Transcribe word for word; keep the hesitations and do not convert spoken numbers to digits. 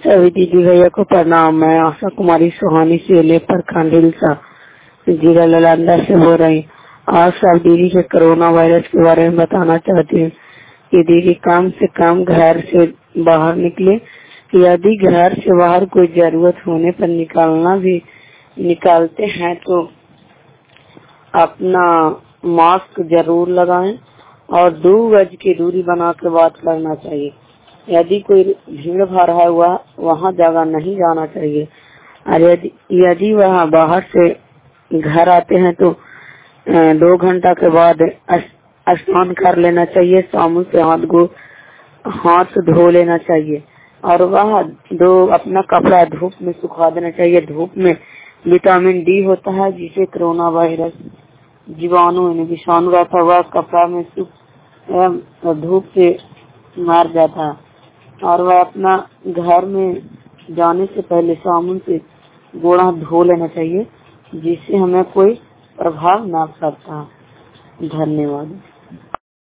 सभी दीदी भैया को प्रणाम। मैं आशा कुमारी सुहानी से प्रखंड हिलसा जिला नालंदा से बोल रही। आज सब दीदी के कोरोना वायरस के बारे में बताना चाहती हूँ कि दीदी कम से कम घर से बाहर निकले। यदि घर से बाहर कोई जरूरत होने पर निकालना भी निकालते हैं तो अपना मास्क जरूर लगाएं और दो गज की दूरी बना के बात करना चाहिए। यदि कोई भीड़ भाड़ है वह वहाँ जगह नहीं जाना चाहिए। और यदि यदि वह बाहर से घर आते हैं तो दो घंटा के बाद स्नान कर लेना चाहिए, साबुन से हाथ को हाथ धो लेना चाहिए और वह दो अपना कपड़ा धूप में सुखा देना चाहिए। धूप में विटामिन डी होता है जिसे कोरोना वायरस जीवाणु विषाणु रहता हुआ कपड़ा में सुख धूप से मार जाता है। और वह अपना घर में जाने से पहले साबुन से गोड़ा धो लेना चाहिए जिससे हमें कोई प्रभाव ना पड़ता। धन्यवाद।